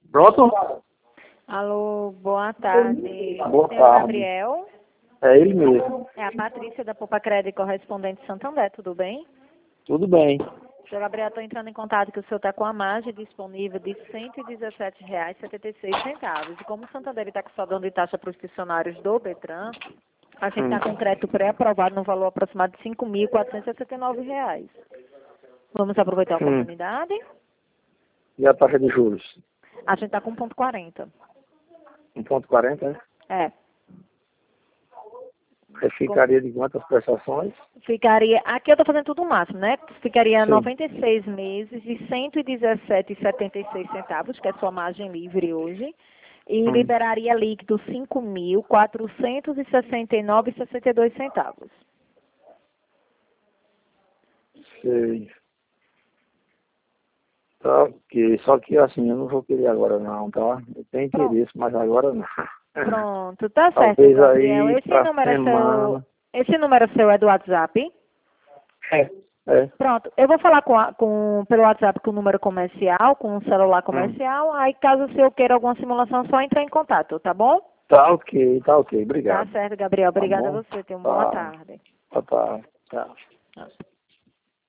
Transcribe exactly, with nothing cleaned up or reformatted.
Pronto? Alô, boa tarde. Boa Senhor tarde. Gabriel? É ele mesmo. É a Patrícia da Poupa Crédito, correspondente de Santander, tudo bem? Tudo bem. Senhor Gabriel, estou entrando em contato que o senhor está com a margem disponível de cento e dezessete reais e setenta e seis centavos. E como o Santander está com saldão de taxa para os funcionários do Betran, a gente está Hum. com crédito pré-aprovado no valor aproximado de cinco mil quatrocentos e sessenta e nove reais. Vamos aproveitar a Hum. oportunidade? E a taxa de juros? A gente está com um ponto quarenta. um ponto quarenta, né? É. Aí ficaria de quantas prestações? Ficaria, aqui eu estou fazendo tudo o máximo, né? Ficaria Sim. noventa e seis meses de cento e dezessete reais e setenta e seis centavos, que é a sua margem livre hoje, e Hum. liberaria líquido cinco mil quatrocentos e sessenta e nove reais e sessenta e dois centavos. Sei. Tá ok. Só que assim, eu não vou querer agora não, tá? Eu tenho interesse, mas agora não. Pronto, tá certo, Talvez Gabriel. aí Esse pra número é seu, semana. esse número seu é do WhatsApp? É. É. Pronto, eu vou falar com, a- com pelo WhatsApp com o número comercial, com o celular Hum. comercial, aí caso o senhor queira alguma simulação, só entrar em contato, tá bom? Tá ok, tá ok. Tá Obrigado. certo, Gabriel. Tá Obrigada a bom? você. Tenha uma boa Tá. tarde. Tá, tá. Tchau. Tchau.